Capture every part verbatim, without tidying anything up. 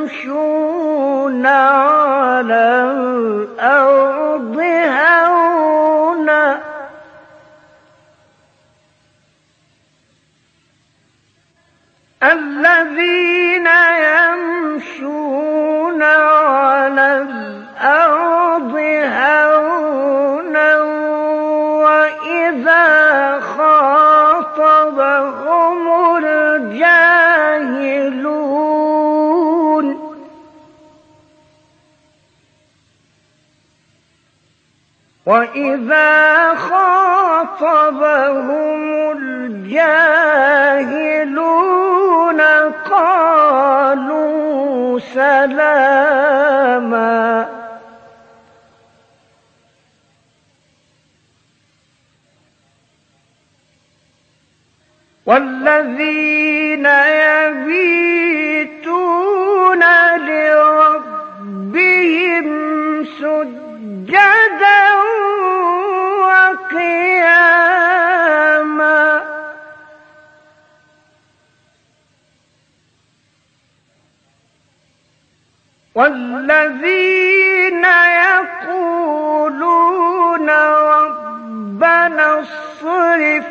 يمشون على الأرض هونا الذين يمشون على الأرض هونا وإذا خاطبهم الجاهلون وإذا خاطبهم الجاهلون قالوا سلاما والذين يبيتون لربهم سجدا وقياما والذين يقولون ربنا اصرف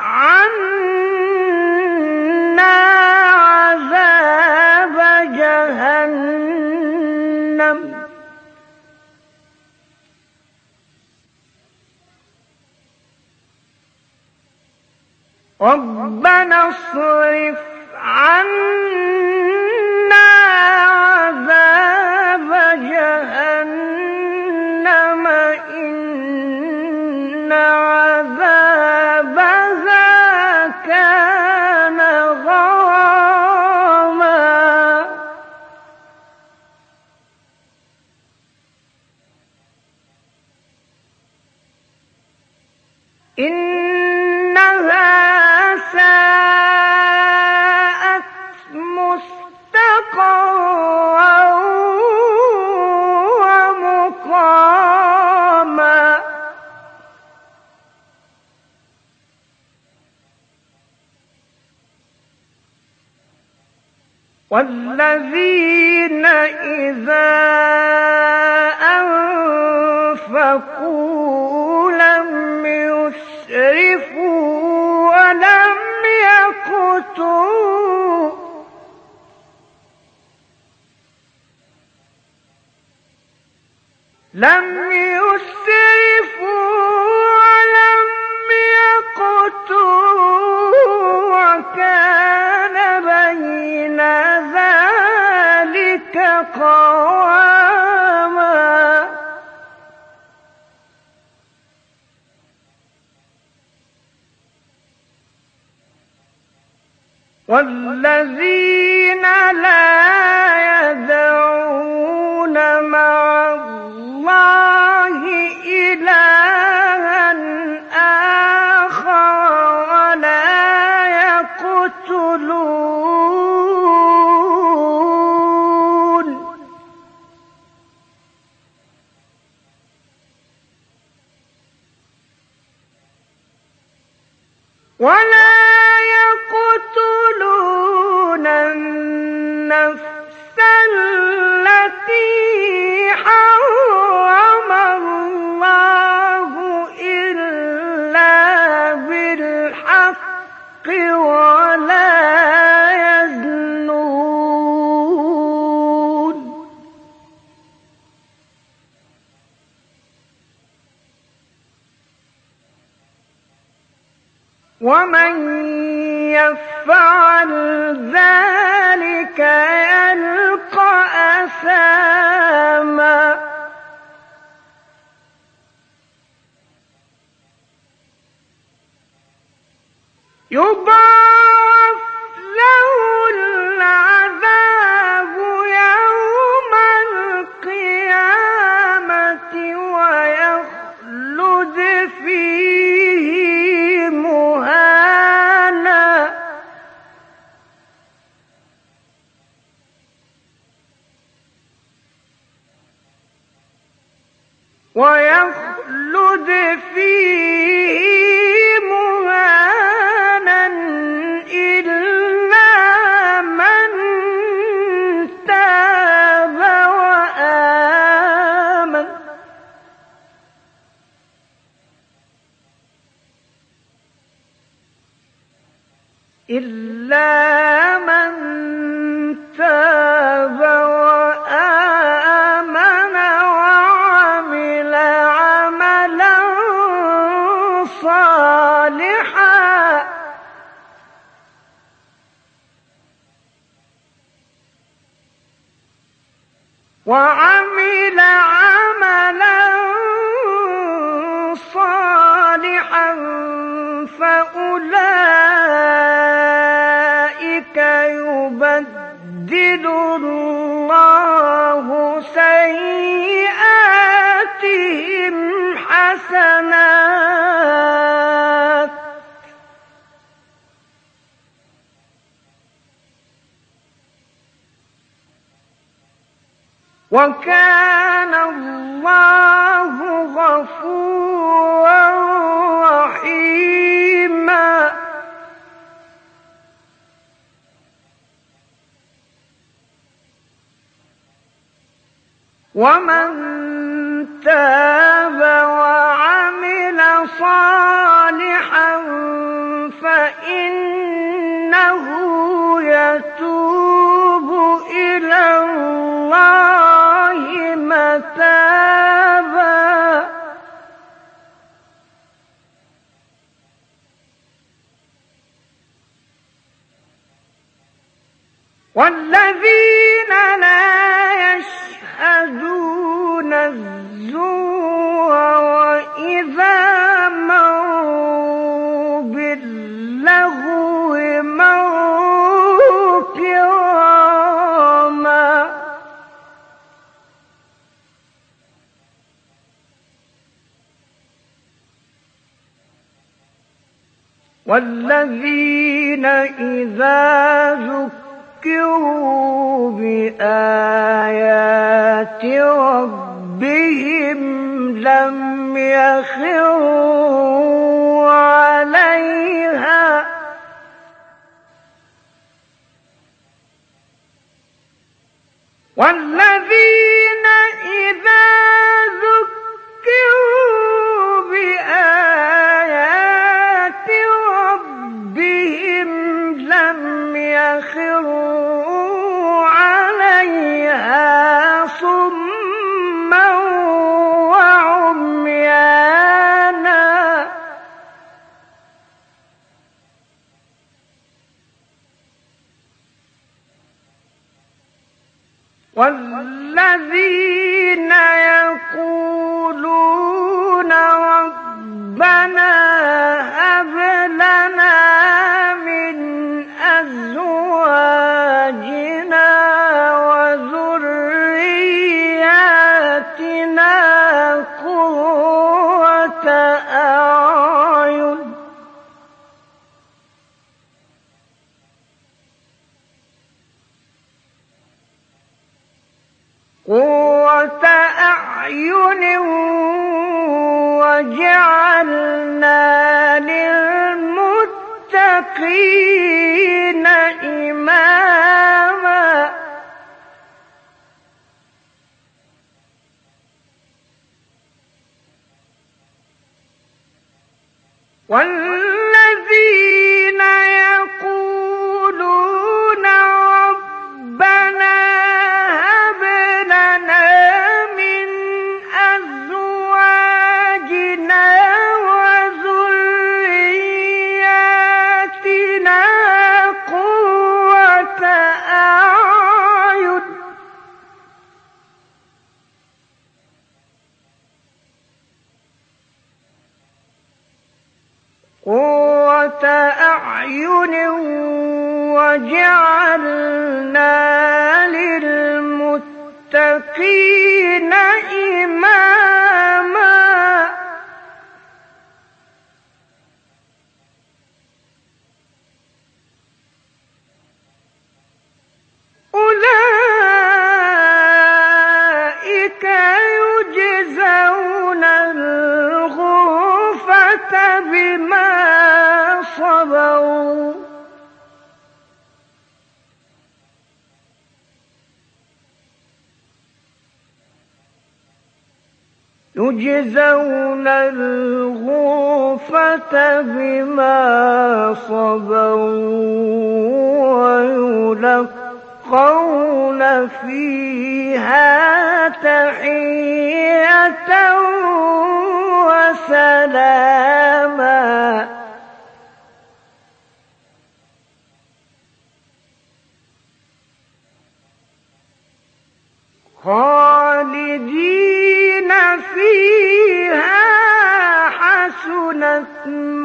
عنا عذاب جهنم ربنا اصرف عنا عذاب جهنم إن عذابها كان غراما إنها ساءت مستقرا ومقاما والذين إذا أنفقوا لم يسرفوا ولم يقتروا لم يسرفوا ولم يقتروا وكان بين ذلك قواما والذين لا يدعون مع الله إلها آخر ولا يقتلون ولا يقتلون النفس التي حرم الله إلا بالحق ولا يزنون ومن يفعل ذلك يلقى أثاما يضاعف له العذاب يوم القيامة ويخلد فيه مهانا ويخلد فيه مهانا إلا من تاب إلا من تاب وآمن وعمل عملا صالحا وعمل عملا صالحا فأولئك يبدل الله سيئاتهم حسنات وكان الله غفورا رحيما. ومن تاب وعمل صالحا فإنه يتوب إلى الله متابا. والذين لا يشهدون الزور وإذا مروا باللغو مروا كراما. والذين إذا ذكروا بآيات ربهم لم يخروا عليها والذين إذا ذكروا بآيات ربهم لم يخروا عليها صما وعميانا. والذين يقولون ربنا هب لنا من أزواجنا وذرياتنا قرة أعين قرة أعين وجعلنا للمتقين إماما. والذين يقولون ربنا هب لنا من أزواجنا وذرياتنا قرة أعين قرة أعين وجعلنا للمتقين إماما. أولئك يجزون الغرفة بما صبروا يجزون الغرفة بما صبروا ويلقون فيها تحية وسلاما. خالدين فيها حسنت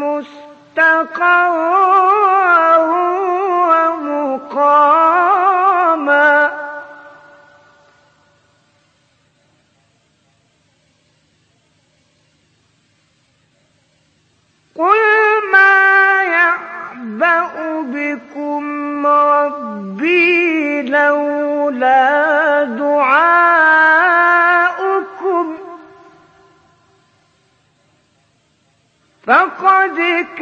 مستقرا ومقاما. قل ما يعبأ بكم ربي لولا دعاؤكم فقد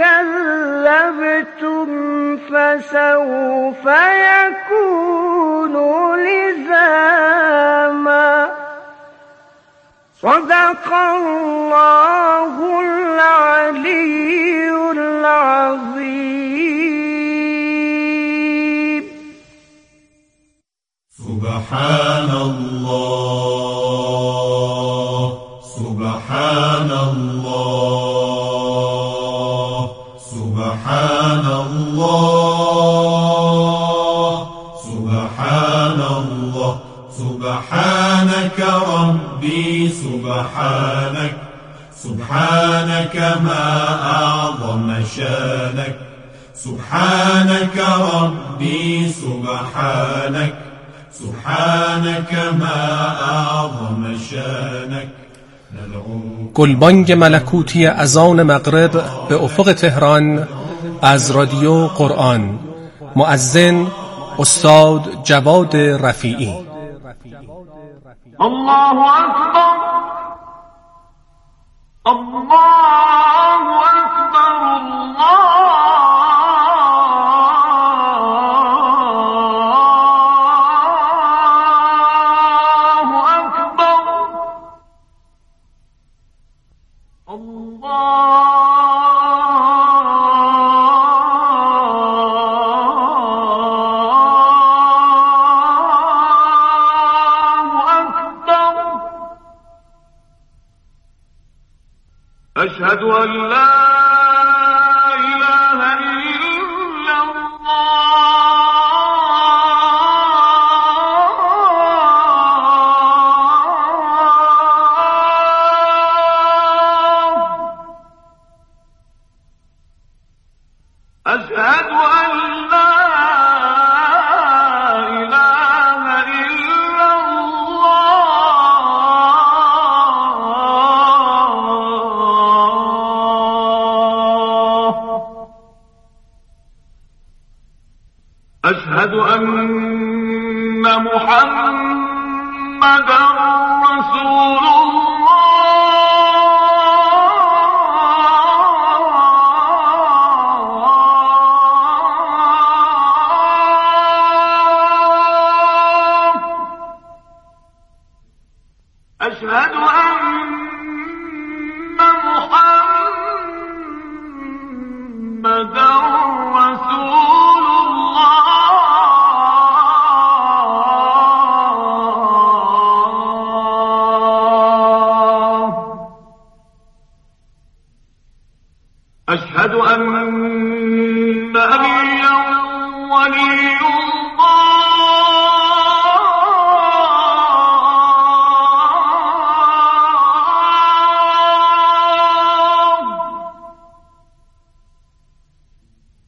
كذبتم فسوف يكون لزاما. صدق الله العلي العظيم. سبحان الله سبحان الله سبحان الله سبحان الله سبحانك ربي سبحانك سبحانك ما أعظم شانك سبحانك ربي سبحانك سبحانك ما أعظم شانك. گلبانگ ملکوتی اذان مغرب به افق تهران از رادیو قرآن. مؤذن استاد جواد رفیعی. الله أكبر الله أكبر الله أكبر أشهد أن لا إله إلا الله. أشهد أن لا إله إلا الله. أشهد أن محمدا رسول الله. أشهد أن محمدا رسول الله. أشهد أن نبيا ولي الله.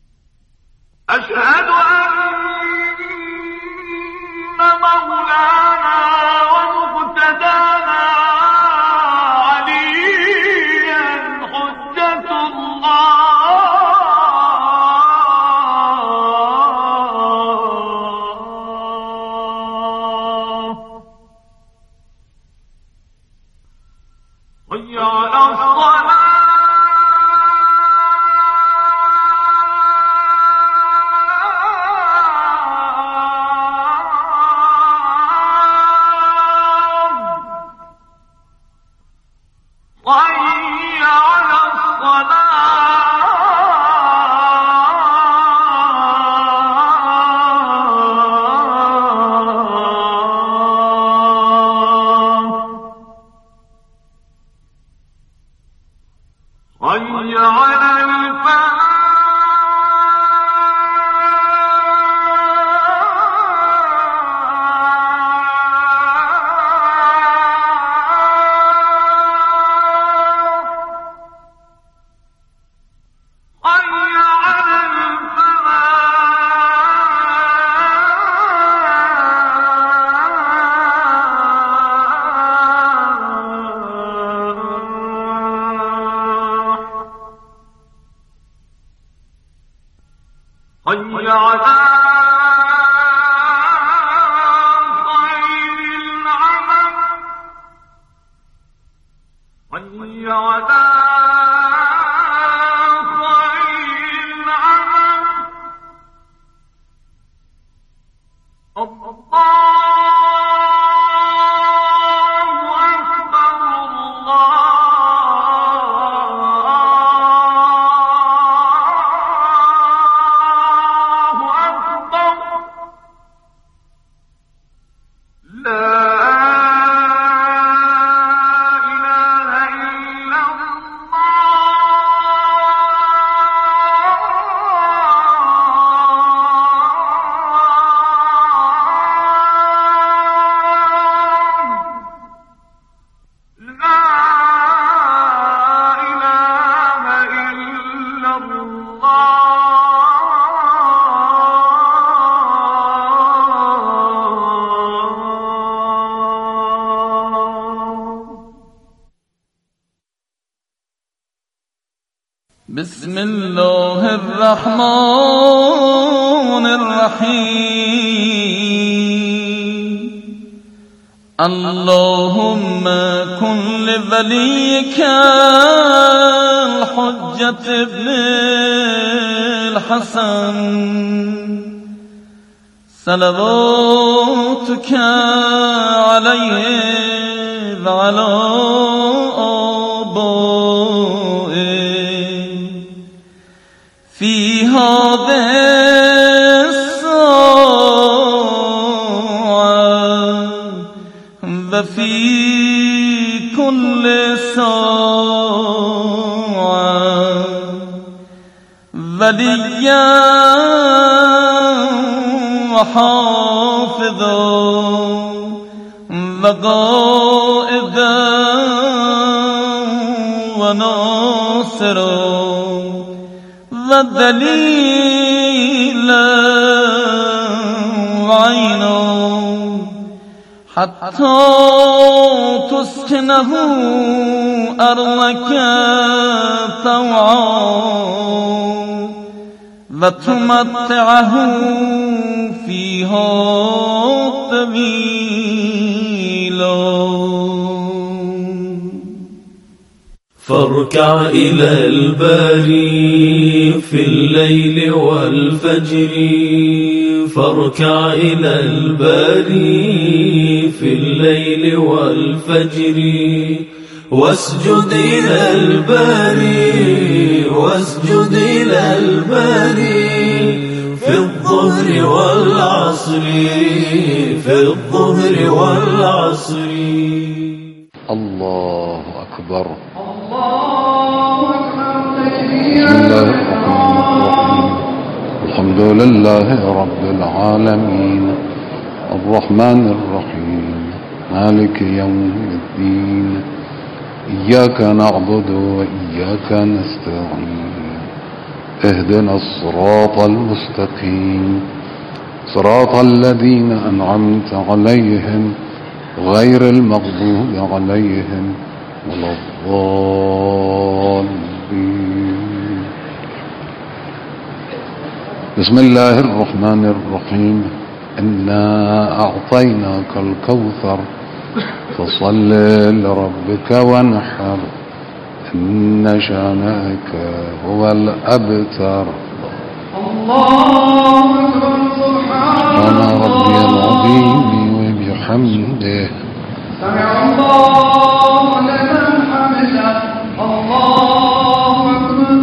ولا خير عمل بسم الله الرحمن الرحيم اللهم كن لوليك الحجة ابن الحسن صلواتك عليه وعلى في هذه الساعة وفي كل ساعة وليا وحافظا وقائدا وناصرا ودليلا وعينا حتى تسكنه أرضك طوعا وتمتعه فيها طويلا فاركع إلى الباري في الليل والفجر فاركع إلى الباري في الليل والفجر واسجد إلى الباري واسجد إلى الباري في الظهر والعصر في الظهر والعصر. الله أكبر. الحمد لله رب العالمين الرحمن الرحيم مالك يوم الدين إياك نعبد وإياك نستعين اهدنا الصراط المستقيم صراط الذين أنعمت عليهم غير المغضوب عليهم ولا الضالين. بسم الله الرحمن الرحيم إنا أعطيناك الكوثر فصل لربك وانحر إن شانئك هو الأبتر. الله أكبر. سبحان ربي العظيم وبحمده سمع الله لمن حمده. الله أكبر.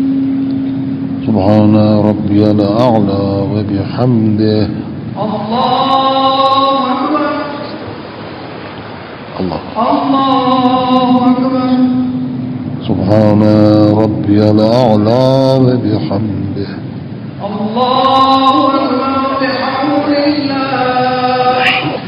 سبحان ربي الأعلى وبحمده. الله أكبر. الله الله أكبر. سبحان ربي الأعلى وبحمده. الله أكبر بحمد الله.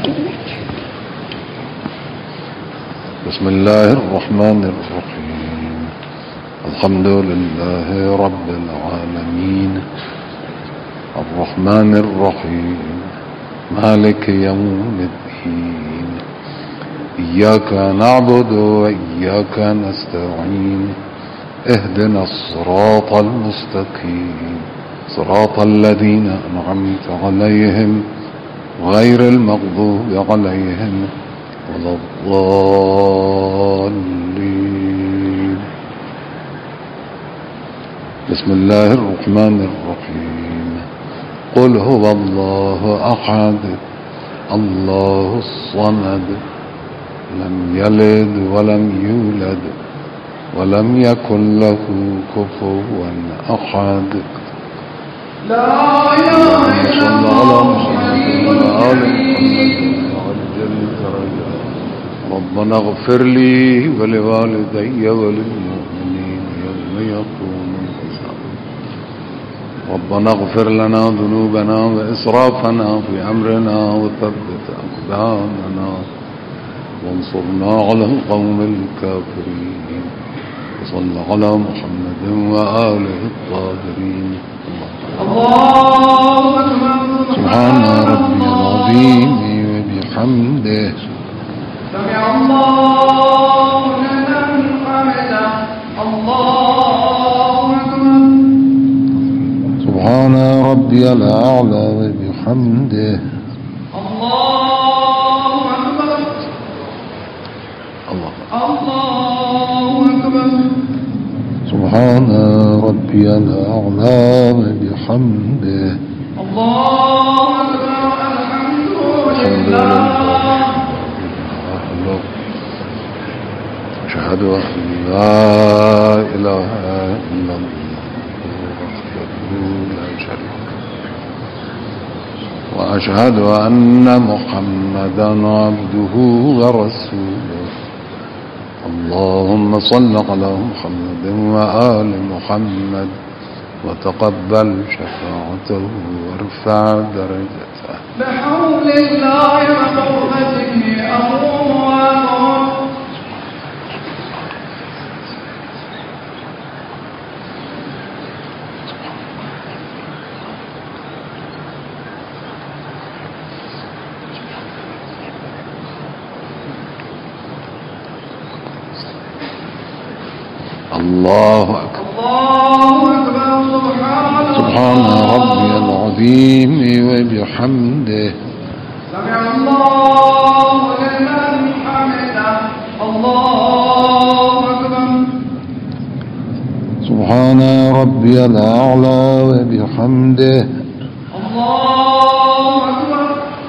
بسم الله الرحمن الرحيم الحمد لله رب العالمين الرحمن الرحيم مالك يوم الدين إياك نعبد وإياك نستعين اهدنا الصراط المستقيم صراط الذين أنعمت عليهم غير المغضوب عليهم ولا الضالين. بسم الله الرحمن الرحيم قل هو الله أحد الله الصمد لم يلد ولم يولد ولم يكن له كفوا أحد. لا إله إلا الله ربنا اغفر لي ولوالدي وللمؤمنين يوم يقوم الحساب. ربنا اغفر لنا ذنوبنا وإسرافنا في أمرنا وثبت أقدامنا وانصرنا على القوم الكافرين. وصلى على محمد وآله الطاهرين. الله أكبر. سبحان ربي العظيم وبحمده. سمع الله لمن حمده. الله أكبر. سبحان ربي الأعلى وبحمده. الله أكبر. الله الله أكبر. سبحان ربي الأعلى وبحمده. الله أكبر. الحمد لله. أشهد أن لا إله إلا الله وحده لا شريك له وأشهد أن محمدا عبده ورسوله. اللهم صل على محمد وآل محمد وتقبل شفاعته وارفع درجته. بحول الله وقوته أموال. الله أكبر. الله أكبر. سبحان ربي العظيم وبحمده. سمع الله لمن حمده. الله أكبر. سبحان ربي الأعلى وبحمده. الله أكبر.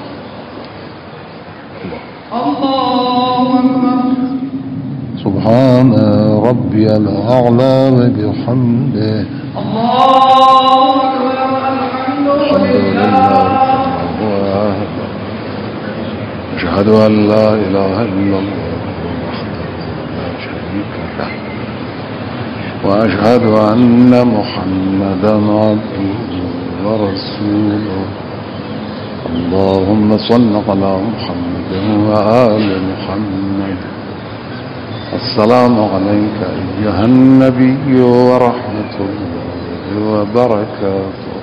الله أكبر. سبحان ربي الأعلى وبحمده. الله أكبر. الحمد لله. أشهد أن لا إله إلا الله وحده لا شريك له وأشهد أن محمدا عبده ورسوله. اللهم صل على محمد وآل محمد. السلام عليك أيها النبي ورحمة الله وبركاته.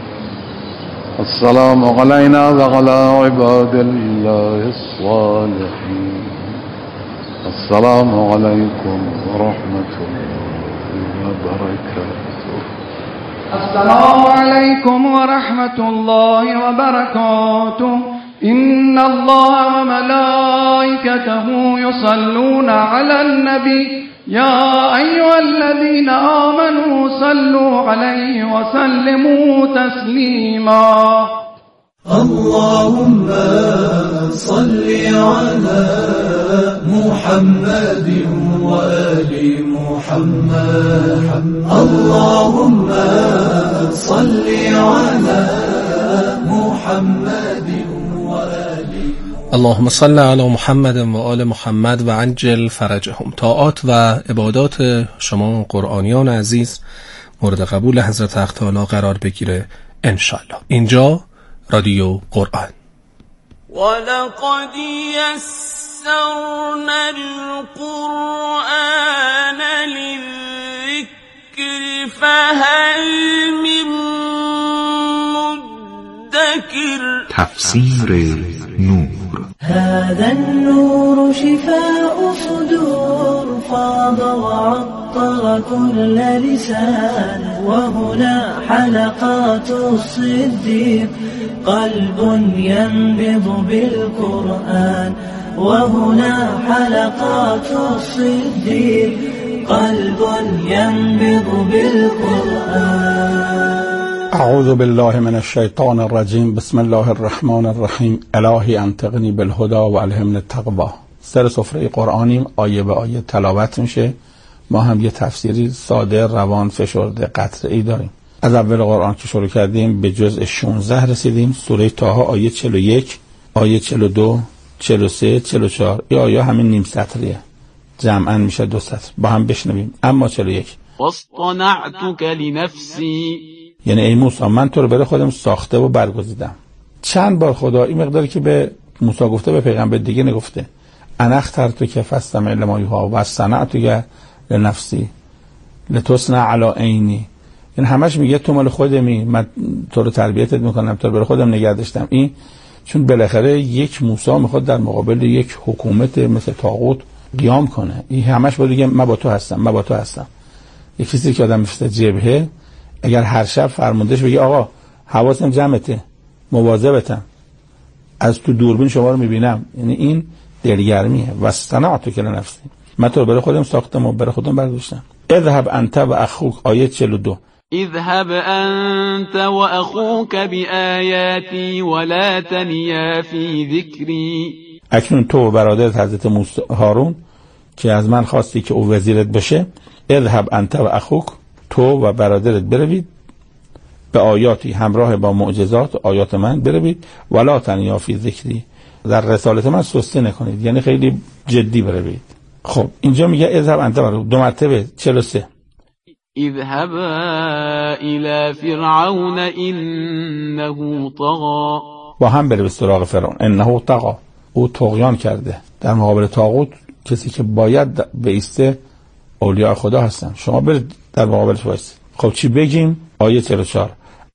السلام علينا وعلى عباد الله الصالحين. السلام عليكم ورحمة الله وبركاته. السلام عليكم ورحمة الله وبركاته. إن الله وملائكته يصلون على النبي يا أيها الذين آمنوا صلوا عليه وسلموا تسليما. اللهم صل على محمد وآل محمد. اللهم صل على محمد وآل. اللهم صل علی محمد و آل محمد و عجل فرجهم. طاعات و عبادات شما قرآنیان عزیز مورد قبول حضرت حق تعالی قرار بگیره انشالله. اینجا رادیو قرآن. ولقد يسرنا القرآن للذكر فهل من مدكر. تفسیر نور. هذا النور شفاء صدور فاض وعطر كل لسان. وهنا حلقات الصديق قلب ينبض بالقرآن. وهنا حلقات الصديق قلب ينبض بالقرآن. اعوذ بالله من الشیطان الرجیم. بسم الله الرحمن الرحیم. الهی انطقنی بالهدى و الهمنی التقوی. سر سفره قرآنیم، آیه به آیه تلاوت میشه. ما هم یه تفسیری ساده، روان، فشرده، قطعه‌ای داریم. از اول قرآن که شروع کردیم به جزء شانزده رسیدیم. سوره طه آیه چهل و یک، آیه چهل و دو، چهل و سه، چهل و چهار. این آیه همین نیم سطریه، جمعاً میشه دو سطر. با هم بشنویم. اما چهل و یک: واصطنعتك لنفسی، یعنی ای موسی من تو رو برای خودم ساخته و برگزیدم. چند بار خدا این مقداری که به موسی گفته به پیغمبر دیگه نگفته. انا اخترتک فاستمع لما یوحی و صنعتک لنفسی لتصنع علی عینی. این همش میگه تو مال خودمی، من تو رو تربیتت میکنم، تو رو برای خودم نگه داشتم. این چون بالاخره یک موسی میخواد در مقابل یک حکومت مثل طاغوت قیام کنه. این همش باید بگه من با تو هستم، من با تو هستم. یک چیزی که آدم میفته جبهه، اگر هر شب فرماندهش بگه آقا حواسم جمعته، مواظبتم، از تو دوربین شما رو میبینم، یعنی این دلگرمیه. واصطنعتک لنفسی، من تو رو برای خودم ساختم و برای خودم برداشتم. اذهب انت و اخوک، آیه چهل و دو: اذهب انت و اخوک بآیاتی ولا تنیا فی ذکری. اکنون تو و برادرت حضرت موسی هارون که از من خواستی که او وزیرت بشه، اذهب انت و اخوک، تو و برادرت بروید، به آیاتی، همراه با معجزات آیات من بروید، ولا تنیا فی ذکری، در رسالت من سستی نکنید، یعنی خیلی جدی بروید. خب اینجا میگه اذهب انت و دو مرتبه. چهل و سه: اذهب الى فرعون انه طغى. با هم بره به سراغ فرعون. انه طغى، او طغیان کرده. در مقابل طاغوت کسی که باید بیسته اولیاء خدا هستن. شما برید در مقابلش وایسید. خب چی بگیم؟ آیه چهل و چهار: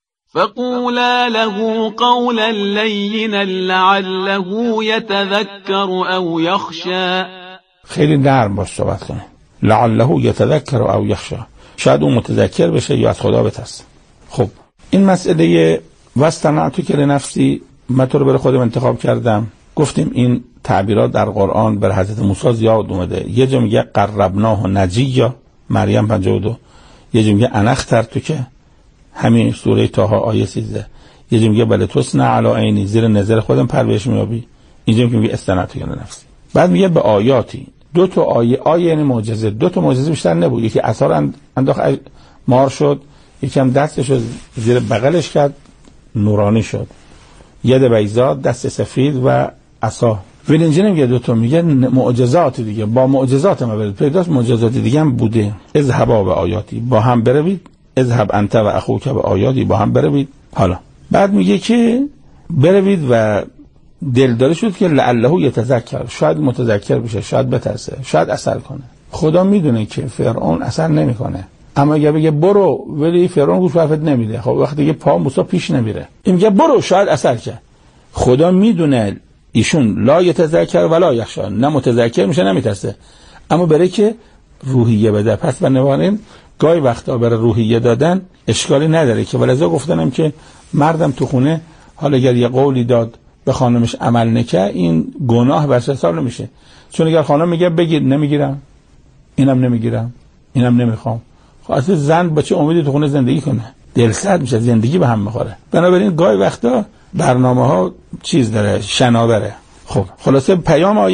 فقولا له قولا لینا لعله یتذکر او یخشی. خیلی نرم باش صحبت کنه. لعله یتذکر او یخشی، شاید اون متذکر بشه یا از خدا بترسه. خب این مسئله واصطنعتک لنفسی، من تو رو برای خودم انتخاب کردم. گفتیم این تعبیرات در قرآن بر حضرت موسی زیاد اومده. یه جا میگه قربناه نجیا، مریم پنجاه و دو. یه جا میگه انا اخترتک، همین سوره طه آیه سیزده. یه جا میگه بل تصنع علی عینی، زیر نظر خودم پرورش میابی. اینجا میگه استنعتک لنفسی. بعد میگه به آیاتی، دو تا آیه، آیه یعنی معجزه. دو تا معجزه بیشتر نبود. یکی اثر انداخت مار شد، یکم دستش زیر بغلش کرد نورانی شد. ید بیضا، دست سفید و عصا. ولی اینجا نمیگه دو تا، میگه معجزات دیگه. با معجزات ما برید. پیداست معجزات دیگه هم بوده. اذهبا به آیاتی، با هم بروید. اذهب انت و اخوک به آیاتی، با هم بروید. حالا بعد میگه که بروید و دلداری شد که لعله یتذکر، شاید متذکر بشه، شاید بترسه، شاید اثر کنه. خدا میدونه که فرعون اثر نمیکنه، اما اگه بگه برو ولی فرعون گوش حرفت نمیده، خب وقتی که پا موسی پیش نمیره، این میگه برو شاید اثر کنه. خدا میدونه ایشون لا یتذکر ولا یخشی، نه متذکر میشه نه میترسه، اما برای که روحیه بده. پس بنابراین گاهی وقتا برای روحیه دادن اشکالی نداره که ولذا گفتنم که مردم تو خونه حالا اگر یه قولی داد به خانمش عمل نکه، این گناه بر حساب نمیشه. چون اگر خانم میگه بگیر، نمیگیرم، اینم نمیگیرم، اینم نمیخوام، خب اصلا زن با چه امیدی تو خونه زندگی کنه؟ دلسرد میشه، زندگی به هم میخوره. بنابراین گاهی وقتا برنامه ها چیز داره، شنا داره. خب خلاصه پیام